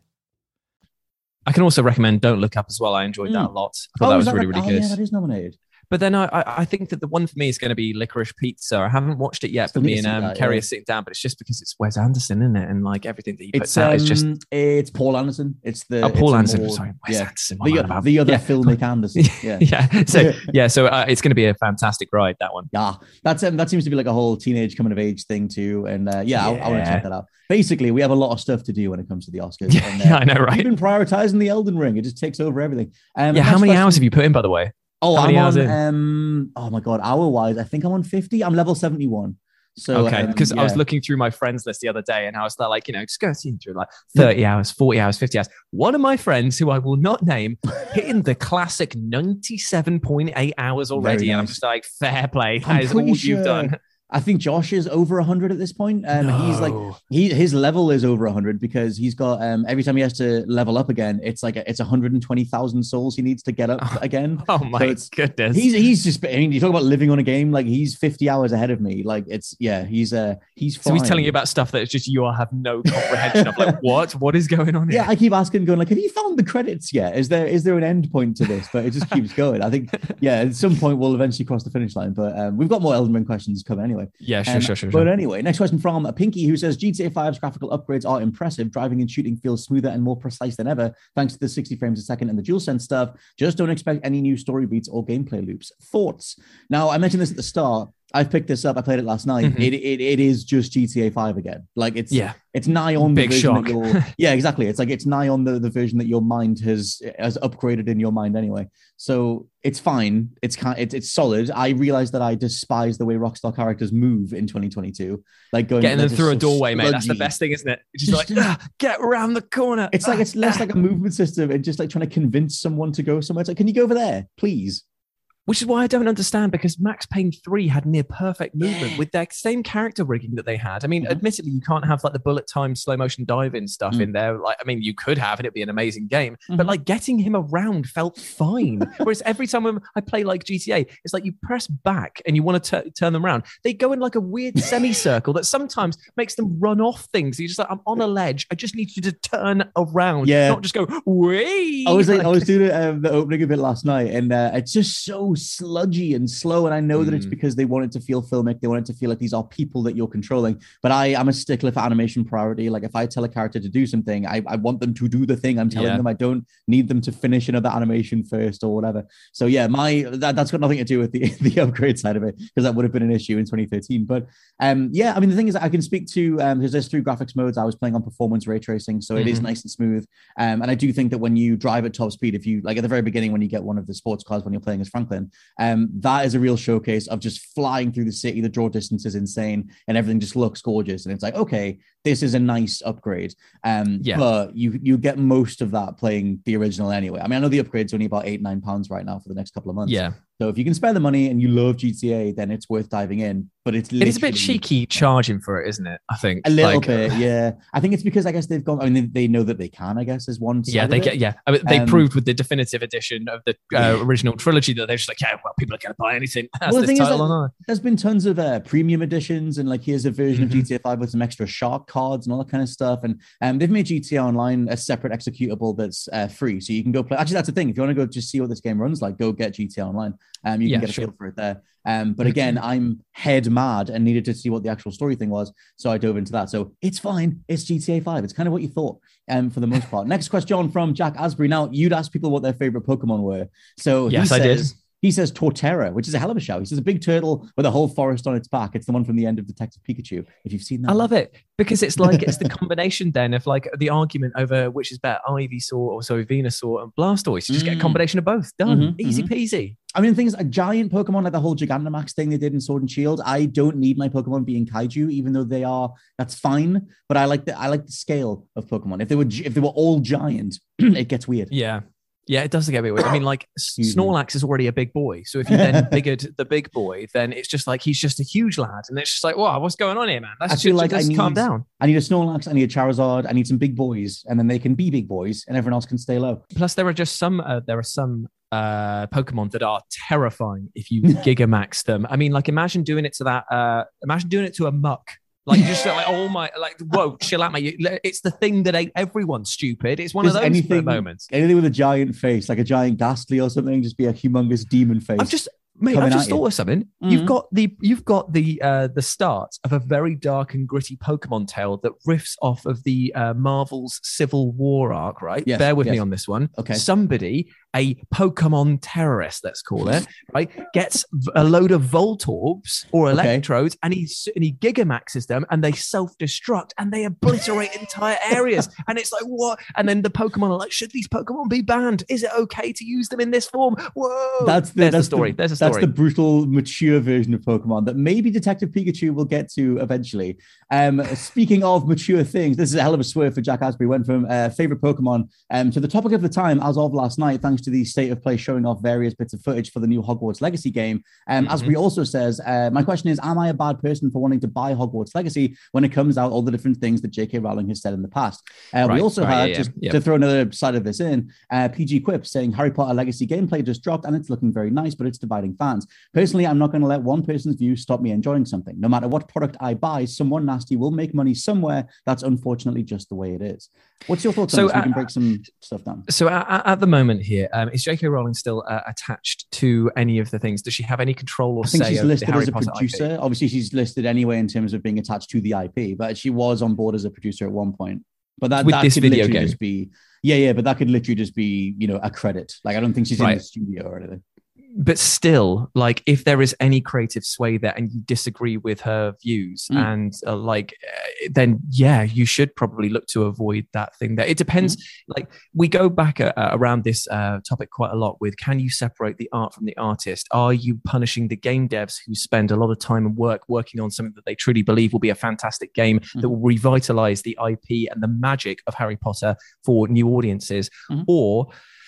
S5: I can also recommend Don't Look Up as well. I enjoyed mm. that a lot. I thought
S4: oh,
S5: that was
S4: that
S5: really,
S4: like,
S5: really
S4: oh,
S5: good.
S4: Yeah, that is nominated.
S5: But then I, I think that the one for me is going to be Licorice Pizza. I haven't watched it yet, but me and um, that, Kerry yeah. are sitting down. But it's just because it's Wes Anderson, isn't it? And like everything that he puts
S4: it's,
S5: out
S4: um,
S5: is just
S4: it's Paul Anderson. It's the
S5: oh Paul Anderson.
S4: More,
S5: sorry, Wes
S4: yeah.
S5: Anderson.
S4: The,
S5: about?
S4: the other
S5: yeah.
S4: Phil Nick Anderson. Yeah,
S5: yeah. So yeah, so uh, it's going to be a fantastic ride. That one.
S4: Yeah, that's um, that seems to be like a whole teenage coming of age thing too. And uh, yeah, yeah. I, I want to check that out. Basically, we have a lot of stuff to do when it comes to the Oscars.
S5: Yeah,
S4: and, uh,
S5: yeah I know, right?
S4: We've been prioritizing the Elden Ring. It just takes over everything. Um,
S5: yeah, how many hours have you put in, by the way?
S4: Oh,
S5: How
S4: I'm on,
S5: in?
S4: um, oh my God, hour wise, I think I'm on fifty. I'm level seventy-one. So,
S5: okay, because um, yeah. I was looking through my friends list the other day and I was like, you know, just going through like thirty hours, forty hours, fifty hours. One of my friends, who I will not name, hitting the classic ninety-seven point eight hours already. Nice. And I'm just like, fair play. That I'm is all sure. you've done.
S4: I think Josh is over one hundred at this point. Um, no. He's like, he his level is over one hundred because he's got, um, every time he has to level up again, it's like, a, it's one hundred twenty thousand souls he needs to get up
S5: oh,
S4: again.
S5: Oh my so goodness.
S4: He's he's just, I mean, you talk about living on a game, like he's fifty hours ahead of me. Like it's, yeah, he's, uh, he's fine.
S5: So he's telling you about stuff that it's just, you all have no comprehension of like, what, what is going on here?
S4: Yeah, I keep asking, going like, have you found the credits yet? Is there, is there an end point to this? But it just keeps going. I think, yeah, at some point we'll eventually cross the finish line, but um, we've got more Elden Ring questions coming anyway.
S5: Yeah, sure,
S4: um,
S5: sure, sure.
S4: But anyway, next question from Pinky, who says G T A five's graphical upgrades are impressive. Driving and shooting feels smoother and more precise than ever, thanks to the sixty frames a second and the DualSense stuff. Just don't expect any new story beats or gameplay loops. Thoughts? Now, I mentioned this at the start. I've picked this up. I played it last night. Mm-hmm. It, it it is just G T A five again. Like it's
S5: yeah.
S4: it's nigh on the
S5: Big
S4: version
S5: shock.
S4: that you're, yeah, exactly. It's like it's nigh on the, the version that your mind has has upgraded in your mind anyway. So it's fine. It's kind it's it's solid. I realized that I despise the way Rockstar characters move in twenty twenty-two. Like going
S5: getting them through
S4: so
S5: a doorway,
S4: sludgy.
S5: mate. That's the best thing, isn't it? It's just like ah, get around the corner.
S4: It's like it's less like a movement system and just like trying to convince someone to go somewhere. It's like, can you go over there, please?
S5: Which is why I don't understand, because Max Payne three had near perfect movement yeah. with their same character rigging that they had. I mean, mm-hmm. admittedly, you can't have like the bullet time slow motion dive in stuff mm-hmm. in there. Like, I mean, you could have it, it'd be an amazing game, mm-hmm. but like getting him around felt fine. Whereas every time I play like G T A, it's like you press back and you want to t- turn them around. They go in like a weird semicircle that sometimes makes them run off things. You're just like, I'm on a ledge. I just need you to turn around, yeah. not just go, way.
S4: I was like, like I was doing um, the opening of it last night, and uh, it's just so sludgy and slow, and I know mm. that it's because they want it to feel filmic. They want it to feel like these are people that you're controlling. But I am a stickler for animation priority. Like if I tell a character to do something, I, I want them to do the thing I'm telling yeah. them. I don't need them to finish another animation first or whatever. So yeah, my that, that's got nothing to do with the the upgrade side of it, because that would have been an issue in twenty thirteen. But um yeah, I mean the thing is, I can speak to um because there's three graphics modes. I was playing on performance ray tracing, so mm-hmm. it is nice and smooth. Um and I do think that when you drive at top speed, if you like at the very beginning when you get one of the sports cars when you're playing as Franklin, um, that is a real showcase of just flying through the city. The draw distance is insane and everything just looks gorgeous. And it's like, okay, this is a nice upgrade. Um, yeah. But you you get most of that playing the original anyway. I mean, I know the upgrade's only about eight, nine pounds right now for the next couple of months.
S5: Yeah.
S4: So if you can spare the money and you love G T A, then it's worth diving in. But it's
S5: it's a bit cheeky charging for it, isn't it? I think
S4: a little like, bit, yeah. I think it's because I guess they've gone. I mean, they, they know that they can. I guess is one. Side
S5: yeah, they
S4: of
S5: get.
S4: it.
S5: Yeah, I mean, they um, proved with the definitive edition of the uh, yeah. original trilogy that they're just like, yeah, well, people are going to buy anything. That's
S4: well, the thing is,
S5: that,
S4: there's been tons of uh, premium editions, and like here's a version
S5: mm-hmm.
S4: of G T A five with some extra shark cards and all that kind of stuff. And um, they've made G T A Online a separate executable that's uh, free, so you can go play. Actually, that's the thing. If you want to go just see what this game runs like, go get G T A Online. Um, you can yeah, get a sure. feel for it there. Um, but again, I'm head mad and needed to see what the actual story thing was, so I dove into that. So it's fine. It's G T A five. It's kind of what you thought, um, for the most part. Next question from Jack Asbury. Now, you'd ask people what their favorite Pokemon were. So
S5: yes,
S4: he
S5: I
S4: says,
S5: did.
S4: He says Torterra, which is a hell of a shout. He says a big turtle with a whole forest on its back. It's the one from the end of Detective Pikachu. If you've seen that,
S5: I love it because it's like it's the combination then of like the argument over which is better, Ivysaur or sorry, Venusaur and Blastoise. You just mm. get a combination of both. Done, mm-hmm, easy mm-hmm. peasy.
S4: I mean, things like giant Pokemon, like the whole Gigantamax thing they did in Sword and Shield. I don't need my Pokemon being kaiju, even though they are. That's fine. But I like the I like the scale of Pokemon. If they were if they were all giant, it gets weird.
S5: Yeah. Yeah, it does get a bit weird. I mean, like Snorlax is already a big boy. So if you then biggered the big boy, then it's just like he's just a huge lad. And it's just like, wow, what's going on here, man? That's
S4: I feel
S5: just,
S4: like I need,
S5: calm down.
S4: I need a Snorlax, I need a Charizard, I need some big boys, and then they can be big boys and everyone else can stay low.
S5: Plus, there are just some, uh, there are some uh, Pokemon that are terrifying if you Gigamax them. I mean, like imagine doing it to that, uh, imagine doing it to a Muck. Like just like oh my, like whoa, chill out, mate. It's the thing that ain't everyone's stupid. It's one Is of those
S4: anything,
S5: moments.
S4: Anything with a giant face, like a giant Ghastly or something, just be a humongous demon face.
S5: I've just, mate, I've just thought you. of something. Mm-hmm. You've got the, you've got the, uh, the start of a very dark and gritty Pokemon tale that riffs off of the uh, Marvel's Civil War arc, right? Yes, Bear with yes. me on this one.
S4: Okay.
S5: Somebody, a Pokemon terrorist, let's call it, right, gets a load of Voltorbs or Electrodes, okay. and he and he Gigamaxes them, and they self-destruct, and they obliterate entire areas. And it's like, what? And then the Pokemon are like, should these Pokemon be banned? Is it okay to use them in this form? Whoa!
S4: That's the,
S5: There's
S4: that's
S5: the story.
S4: The,
S5: There's a story.
S4: That's the brutal, mature version of Pokemon that maybe Detective Pikachu will get to eventually. Um, speaking of mature things, this is a hell of a swerve for Jack Asbury. Went from uh, favorite Pokemon um, to the topic of the time as of last night, thanks to the State of Play showing off various bits of footage for the new Hogwarts Legacy game. Um, mm-hmm. Asbury also says, uh, my question is, am I a bad person for wanting to buy Hogwarts Legacy when it comes out all the different things that J K Rowling has said in the past? Uh, right, we also right, had, yeah, just yeah. to throw another side of this in, uh, P G Quip saying Harry Potter Legacy gameplay just dropped and it's looking very nice, but it's dividing fans. Personally, I'm not going to let one person's view stop me enjoying something. No matter what product I buy, someone nasty will make money somewhere. That's unfortunately just the way it is. What's your thoughts so, on this? Uh, we can break some stuff down.
S5: So at, at the moment here, um, is J K Rowling still uh, attached to any of the things? Does she have any control or
S4: I think
S5: say
S4: she's
S5: over
S4: listed
S5: the Harry
S4: as a
S5: Potter
S4: producer.
S5: I P?
S4: Obviously, she's listed anyway in terms of being attached to the I P, but she was on board as a producer at one point. But that,
S5: With
S4: that
S5: this
S4: could
S5: video
S4: literally
S5: game.
S4: just be, yeah, yeah, but that could literally just be, you know, a credit. Like, I don't think she's
S5: right.
S4: in the studio or anything.
S5: But still, like, if there is any creative sway there and you disagree with her views, mm. and uh, like, uh, then yeah, you should probably look to avoid that thing there. It depends. Mm. Like, we go back uh, around this uh, topic quite a lot with, can you separate the art from the artist? Are you punishing the game devs who spend a lot of time and work working on something that they truly believe will be a fantastic game mm. that will revitalize the I P and the magic of Harry Potter for new audiences? Mm. Or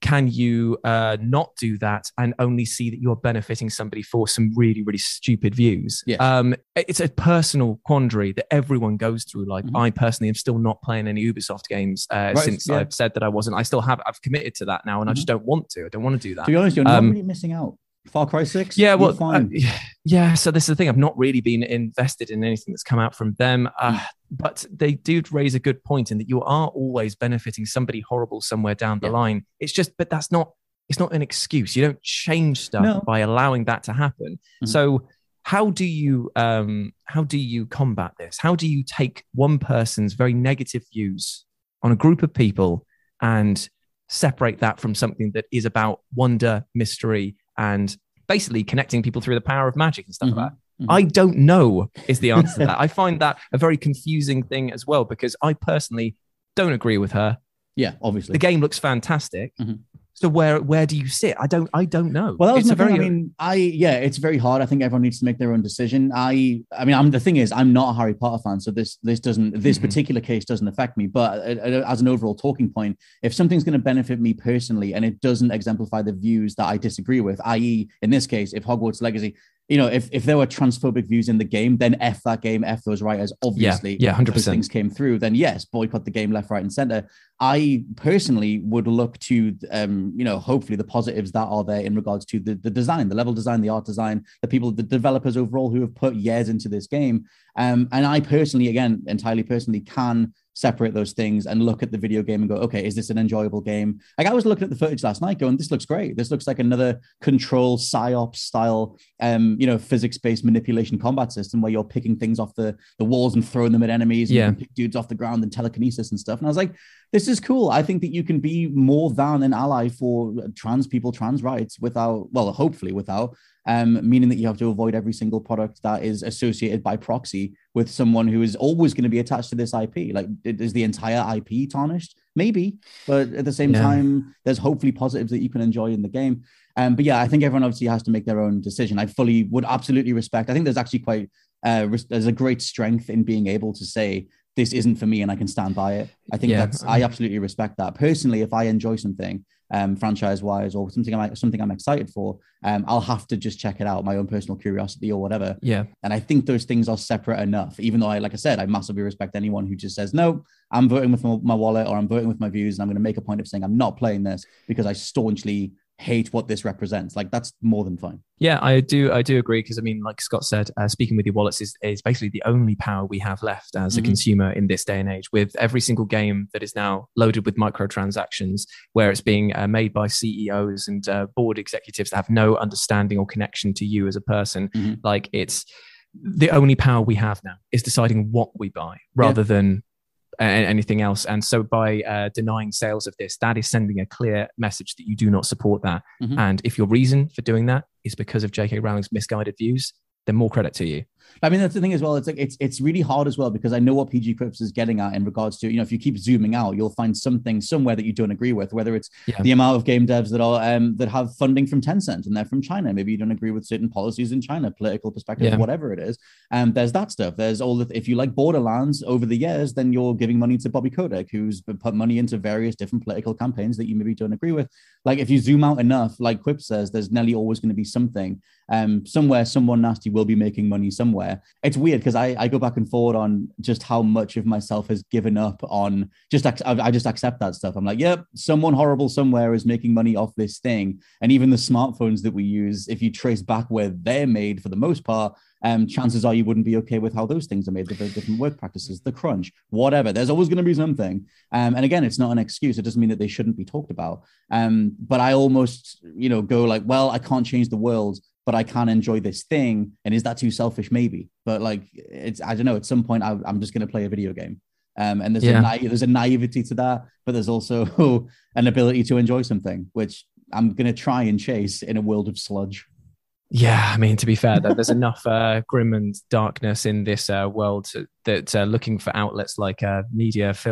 S5: can you uh, not do that and only see that you're benefiting somebody for some really, really stupid views?
S4: Yes.
S5: Um, it's a personal quandary that everyone goes through. Like
S4: Mhm.
S5: I personally am still not playing any Ubisoft games uh,
S4: Right,
S5: since
S4: yeah.
S5: I've said that I wasn't. I still have. I've committed to that now, and I just don't want to. I don't want to do that.
S4: To be honest, you're
S5: Um,
S4: not really missing out. Far Cry six?
S5: Yeah,
S4: You're
S5: well,
S4: fine.
S5: uh, yeah. So this is the thing. I've not really been invested in anything that's come out from them, uh,
S4: Mm.
S5: but they do raise a good point in that you are always benefiting somebody horrible somewhere down the
S4: Yeah.
S5: line. It's just, but that's not. It's not an excuse. You don't change stuff
S4: No.
S5: by allowing that to happen.
S4: Mhm.
S5: So how do you um, how do you combat this? How do you take one person's very negative views on a group of people and separate that from something that is about wonder, mystery, and basically connecting people through the power of magic and stuff
S4: Mhm.
S5: like that?
S4: Mhm.
S5: I don't know is the answer to that. I find that a very confusing thing as well, because I personally don't agree with her.
S4: Yeah, obviously.
S5: The game looks fantastic.
S4: Mhm.
S5: So where where do you sit? I don't I don't know.
S4: Well, that was
S5: it's
S4: my
S5: a
S4: thing.
S5: very
S4: I mean, I yeah, it's very hard. I think everyone needs to make their own decision. I I mean, I'm the thing is, I'm not a Harry Potter fan, so this this doesn't this
S5: Mhm.
S4: particular case doesn't affect me. But uh, uh, as an overall talking point, if something's going to benefit me personally and it doesn't exemplify the views that I disagree with, that is, in this case, if Hogwarts Legacy, you know, if if there were transphobic views in the game, then F that game, F those writers. Obviously,
S5: yeah, one hundred
S4: those
S5: percent.
S4: things came through. Then yes, boycott the game left, right, and center. I personally would look to, um, you know, hopefully the positives that are there in regards to the, the design, the level design, the art design, the people, the developers overall who have put years into this game. Um, and I personally, again, entirely personally, can separate those things and look at the video game and go, okay, is this an enjoyable game? Like I was looking at the footage last night going, this looks great. This looks like another Control psyop style, um, you know, physics-based manipulation combat system where you're picking things off the, the walls and throwing them at enemies and
S5: Yeah.
S4: you can pick dudes off the ground and telekinesis and stuff. And I was like, this is cool. I think that you can be more than an ally for trans people, trans rights without, well, hopefully without, um, meaning that you have to avoid every single product that is associated by proxy with someone who is always going to be attached to this I P. Like, is the entire I P tarnished? Maybe, but at the same
S5: Yeah.
S4: time, there's hopefully positives that you can enjoy in the game. Um, but yeah, I think everyone obviously has to make their own decision. I fully would absolutely respect. I think there's actually quite uh, res- there's a great strength in being able to say this isn't for me and I can stand by it. I think
S5: Yeah.
S4: that's I absolutely respect that. Personally, if I enjoy something, um, franchise-wise or something I'm something I'm excited for, um, I'll have to just check it out, my own personal curiosity or whatever.
S5: Yeah.
S4: And I think those things are separate enough, even though I, like I said, I massively respect anyone who just says, no, I'm voting with my, my wallet or I'm voting with my views and I'm going to make a point of saying I'm not playing this because I staunchly hate what this represents. Like that's more than fine.
S5: Yeah, I do. I do agree because I mean, like Scott said, uh, speaking with your wallets is, is basically the only power we have left as a
S4: Mhm.
S5: consumer in this day and age. With every single game that is now loaded with microtransactions, where it's being uh, made by C E Os and uh, board executives that have no understanding or connection to you as a person,
S4: Mhm.
S5: like it's the only power we have now is deciding what we buy rather than uh, anything else. And so by uh, denying sales of this, that is sending a clear message that you do not support that.
S4: Mhm.
S5: And if your reason for doing that is because of J K Rowling's misguided views, then more credit to you.
S4: I mean, that's the thing as well. It's like it's it's really hard as well because I know what P G Crips is getting at in regards to, you know, if you keep zooming out, you'll find something somewhere that you don't agree with, whether it's
S5: Yeah.
S4: the amount of game devs that are um, that have funding from Tencent and they're from China. Maybe you don't agree with certain policies in China, political perspective,
S5: Yeah.
S4: whatever it is. And um, there's that stuff. There's all the if you like Borderlands over the years, then you're giving money to Bobby Kotick, who's put money into various different political campaigns that you maybe don't agree with. Like if you zoom out enough, like Quip says, there's nearly always going to be something. Um, somewhere, someone nasty will be making money somewhere. It's weird because I, I go back and forward on just how much of myself has given up on just ac- I just accept that stuff. I'm like, yep, someone horrible somewhere is making money off this thing. And even the smartphones that we use, if you trace back where they're made for the most part, um, chances are you wouldn't be okay with how those things are made, the very different work practices, the crunch, whatever. There's always going to be something. Um, and again, it's not an excuse. It doesn't mean that they shouldn't be talked about. Um, but I almost, you know, go like, well, I can't change the world, but I can enjoy this thing. And is that too selfish? Maybe. But like, it's, I don't know, at some point I, I'm just going to play a video game. Um, and there's,
S5: Yeah.
S4: a naive, there's a naivety to that, but there's also an ability to enjoy something, which I'm going to try and chase in a world of sludge.
S5: Yeah, I mean, to be fair, though, there's enough uh, grim and darkness in this uh, world to, that uh, looking for outlets like uh, media, film,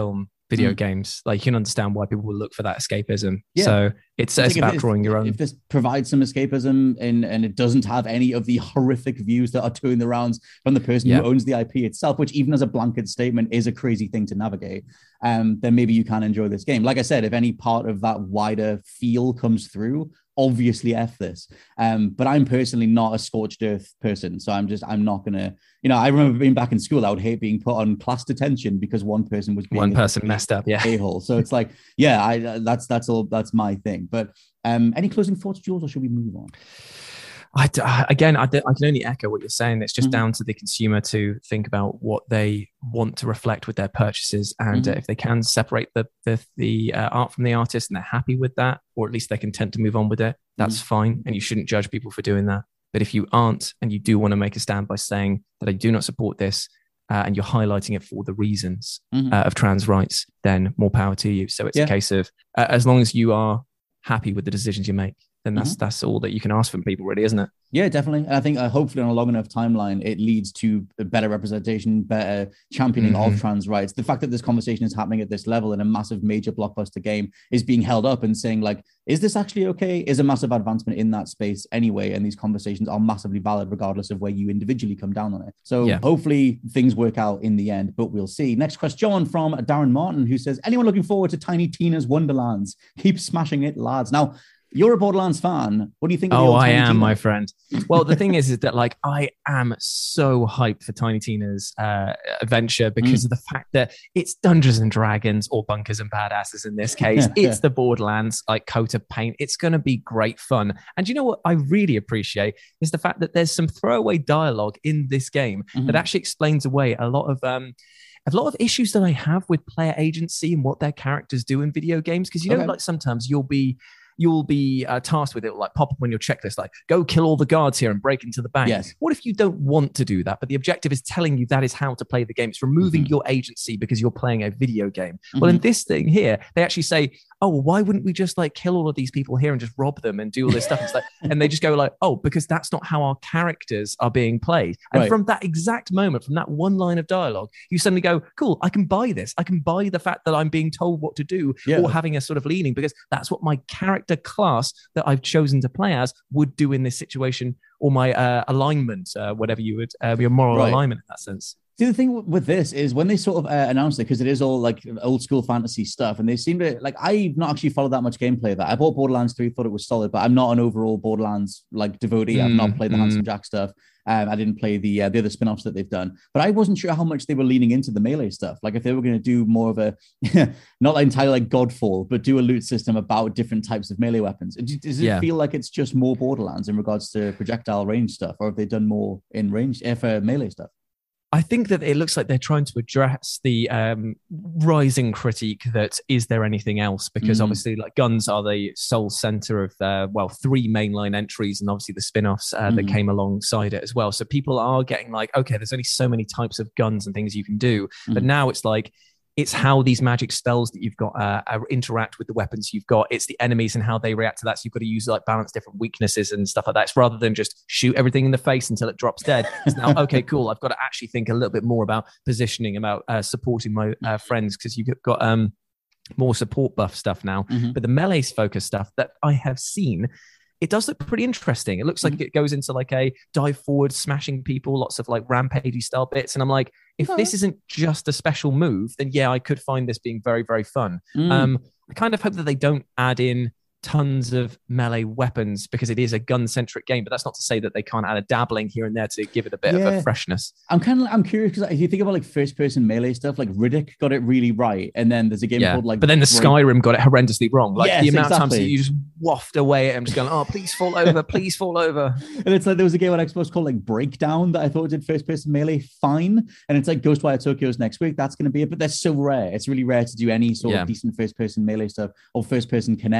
S5: video
S4: Mm.
S5: games. Like, you can understand why people will look for that escapism.
S4: Yeah.
S5: So it's,
S4: I
S5: it's
S4: think
S5: about
S4: if,
S5: drawing your
S4: if,
S5: own.
S4: If this provides some escapism and, and it doesn't have any of the horrific views that are doing the rounds from the person
S5: Yeah.
S4: who owns the I P itself, which even as a blanket statement is a crazy thing to navigate, um, then maybe you can enjoy this game. Like I said, if any part of that wider feel comes through, obviously F this. Um, but I'm personally not a scorched earth person. So I'm just, I'm not going to, you know, I remember being back in school, I would hate being put on class detention because one person was being
S5: One person messed up. Yeah.
S4: a-hole. So it's like, yeah, I, that's, that's all, that's my thing. But um, any closing thoughts, Jules, or should we move on?
S5: I, again, I, I can only echo what you're saying. It's just
S4: Mhm.
S5: down to the consumer to think about what they want to reflect with their purchases, and
S4: Mhm.
S5: uh, if they can separate the the, the uh, art from the artist, and they're happy with that, or at least they're content to move on with it, that's fine. And you shouldn't judge people for doing that. But if you aren't, and you do want to make a stand by saying that I do not support this, uh, and you're highlighting it for the reasons
S4: Mhm.
S5: uh, of trans rights, then more power to you. So it's
S4: Yeah.
S5: a case of uh, as long as you are happy with the decisions you make, then that's
S4: Mhm.
S5: that's all that you can ask from people, really, isn't it?
S4: Yeah, definitely. And I think uh, hopefully on a long enough timeline, it leads to a better representation, better championing
S5: Mhm.
S4: of trans rights. The fact that this conversation is happening at this level in a massive major blockbuster game is being held up and saying like, is this actually okay? Is a massive advancement in that space anyway. And these conversations are massively valid regardless of where you individually come down on it. So
S5: Yeah.
S4: hopefully things work out in the end, but we'll see. Next question from Darren Martin, who says, anyone looking forward to Tiny Tina's Wonderlands? Keep smashing it, lads. Now, you're a Borderlands fan. What do you think? Of the
S5: Oh,
S4: old
S5: I
S4: Tiny
S5: am,
S4: Tina?
S5: my friend. Well, the thing is, is that like I am so hyped for Tiny Tina's uh, adventure because
S4: Mm.
S5: of the fact that it's Dungeons and Dragons or Bunkers and Badasses in this case. It's the Borderlands like coat of paint. It's going to be great fun. And you know what I really appreciate is the fact that there's some throwaway dialogue in this game
S4: Mhm.
S5: that actually explains away a lot of um, a lot of issues that I have with player agency and what their characters do in video games. Because you know,
S4: Okay.
S5: like sometimes you'll be you'll be uh, tasked with it, like pop up on your checklist, like go kill all the guards here and break into the bank.
S4: Yes.
S5: What if you don't want to do that, but the objective is telling you that is how to play the game? It's removing
S4: Mhm.
S5: your agency because you're playing a video game. Well, in
S4: Mhm.
S5: this thing here, they actually say, oh, well, why wouldn't we just like kill all of these people here and just rob them and do all this stuff? It's like, and they just go like, oh, because that's not how our characters are being played. And
S4: Right.
S5: from that exact moment, from that one line of dialogue, you suddenly go, cool, I can buy this. I can buy the fact that I'm being told what to do
S4: Yeah.
S5: or having a sort of leaning because that's what my character class that I've chosen to play as would do in this situation, or my uh, alignment, uh, whatever you would, uh, your moral
S4: Right.
S5: alignment in that sense.
S4: See, the thing with this is when they sort of uh, announced it, because it is all like old school fantasy stuff, and they seem to like, I've not actually followed that much gameplay of that. I bought Borderlands three, thought it was solid, but I'm not an overall Borderlands like devotee. I've not
S5: Mm,
S4: played the
S5: mm.
S4: Handsome Jack stuff. Um, I didn't play the uh, the other spin-offs that they've done, but I wasn't sure how much they were leaning into the melee stuff. Like if they were going to do more of a, not like entirely like Godfall, but do a loot system about different types of melee weapons. Does it
S5: Yeah.
S4: feel like it's just more Borderlands in regards to projectile range stuff, or have they done more in range uh, for melee stuff?
S5: I think that it looks like they're trying to address the um, rising critique that is there anything else? Because
S4: Mm.
S5: obviously, like guns are the sole center of uh, well, three mainline entries, and obviously the spin-offs uh, that
S4: Mhm.
S5: came alongside it as well. So people are getting like, okay, there's only so many types of guns and things you can do, but
S4: Mhm.
S5: now it's like. It's how these magic spells that you've got uh, uh, interact with the weapons you've got. It's the enemies and how they react to that. So you've got to use like balance different weaknesses and stuff like that. It's rather than just shoot everything in the face until it drops dead. It's now, okay, cool. I've got to actually think a little bit more about positioning, about uh, supporting my uh, friends because you've got um, more support buff stuff now.
S4: Mhm.
S5: But the melee focus stuff that I have seen, it does look pretty interesting. It looks like it goes into like a dive forward, smashing people, lots of like rampagey style bits. And I'm like, if
S4: Okay.
S5: this isn't just a special move, then yeah, I could find this being very, very fun.
S4: Mm.
S5: Um, I kind of hope that they don't add in tons of melee weapons because it is a gun-centric game, but that's not to say that they can't add a dabbling here and there to give it a bit of
S4: Yeah.
S5: a freshness.
S4: I'm kind of I'm curious because if you think about like first person melee stuff, like Riddick got it really right, and then there's a game
S5: Yeah,
S4: called like
S5: but then the
S4: Rogue-
S5: Skyrim got it horrendously wrong. Like
S4: Yes,
S5: the amount of times
S4: exactly.
S5: that you just waft away at him, just going, "Oh, please fall over, please fall over."
S4: And it's like there was a game on Xbox called like Breakdown that I thought did first person melee fine, and it's like Ghostwire Tokyo's next week. That's going to be it, but they're so rare. It's really rare to do any sort
S5: Yeah.
S4: of decent first person melee stuff or first person kinetic stuff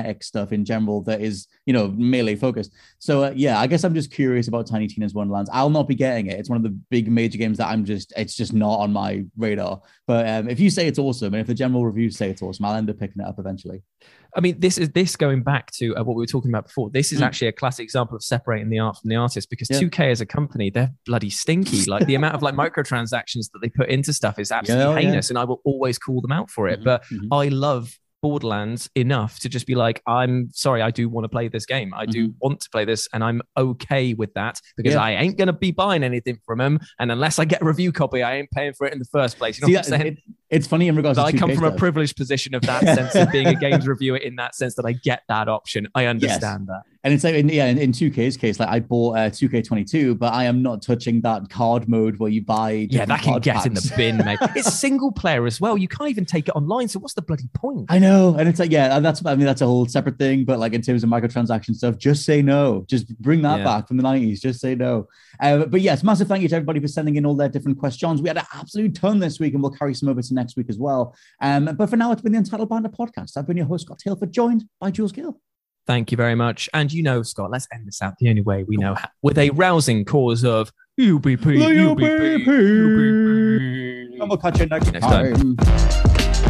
S4: stuff in general that is, you know, melee focused. So uh, yeah, I guess I'm just curious about Tiny Tina's Wonderlands. I'll not be getting it. It's one of the big major games that I'm just, it's just not on my radar. But um, if you say it's awesome, and if the general reviews say it's awesome, I'll end up picking it up eventually.
S5: I mean, this is this going back to uh, what we were talking about before. This is mm. actually a classic example of separating the art from the artist, because yeah. two K as a company, they're bloody stinky. Like the amount of like microtransactions that they put into stuff is absolutely yeah, heinous, yeah. and I will always call them out for it. Mm-hmm, but mm-hmm. I love Borderlands enough to just be like, I'm sorry, I do want to play this game. I do mm-hmm. want to play this, and I'm okay with that, because yeah. I ain't going to be buying anything from them. And unless I get a review copy, I ain't paying for it in the first place. You know
S4: See,
S5: what I'm saying?
S4: It, it's funny in regards to
S5: I come from
S4: stuff.
S5: a privileged position of that sense of being a games reviewer, in that sense that I get that option. I understand yes. that.
S4: And it's like, in, yeah, in, in two K's case, like I bought uh, two K twenty-two, but I am not touching that card mode where you buy.
S5: Yeah, that can get
S4: packs.
S5: in the bin, mate. It's single player as well. You can't even take it online. So what's the bloody point?
S4: I know. And it's like, yeah, and that's, I mean, that's a whole separate thing. But like in terms of microtransaction stuff, just say no. Just bring that yeah. back from the nineties. Just say no. Uh, but yes, massive thank you to everybody for sending in all their different questions. We had an absolute ton this week, and we'll carry some over to next week as well. Um, but for now, it's been the Untitled Banter podcast. I've been your host, Scott Tailford, joined by Jules Gill.
S5: Thank you very much. And you know, Scott, let's end this out the only way we know how, with a rousing cause of U B P, U B P, U B P.
S4: And we'll catch you next,
S5: next
S4: time.
S5: time.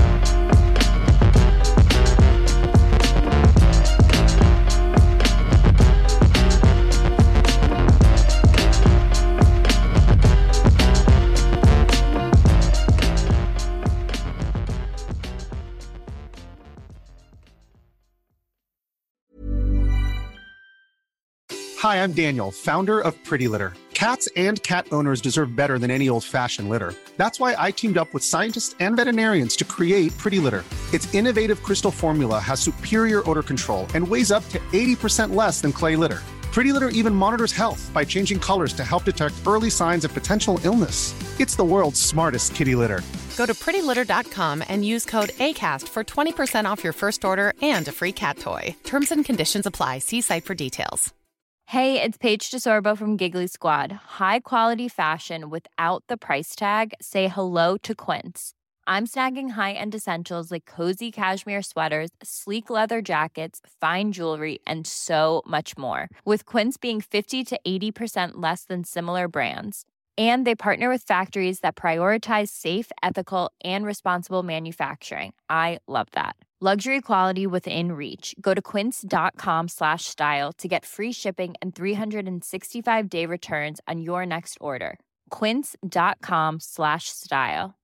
S7: Hi, I'm Daniel, founder of Pretty Litter. Cats and cat owners deserve better than any old-fashioned litter. That's why I teamed up with scientists and veterinarians to create Pretty Litter. Its innovative crystal formula has superior odor control and weighs up to eighty percent less than clay litter. Pretty Litter even monitors health by changing colors to help detect early signs of potential illness. It's the world's smartest kitty litter.
S8: Go to pretty litter dot com and use code ACAST for twenty percent off your first order and a free cat toy. Terms and conditions apply. See site for details.
S10: Hey, it's Paige DeSorbo from Giggly Squad. High quality fashion without the price tag. Say hello to Quince. I'm snagging high-end essentials like cozy cashmere sweaters, sleek leather jackets, fine jewelry, and so much more. With Quince being fifty to eighty percent less than similar brands. And they partner with factories that prioritize safe, ethical, and responsible manufacturing. I love that. Luxury quality within reach. Go to quince.com slash style to get free shipping and three sixty-five day returns on your next order. Quince.com slash style.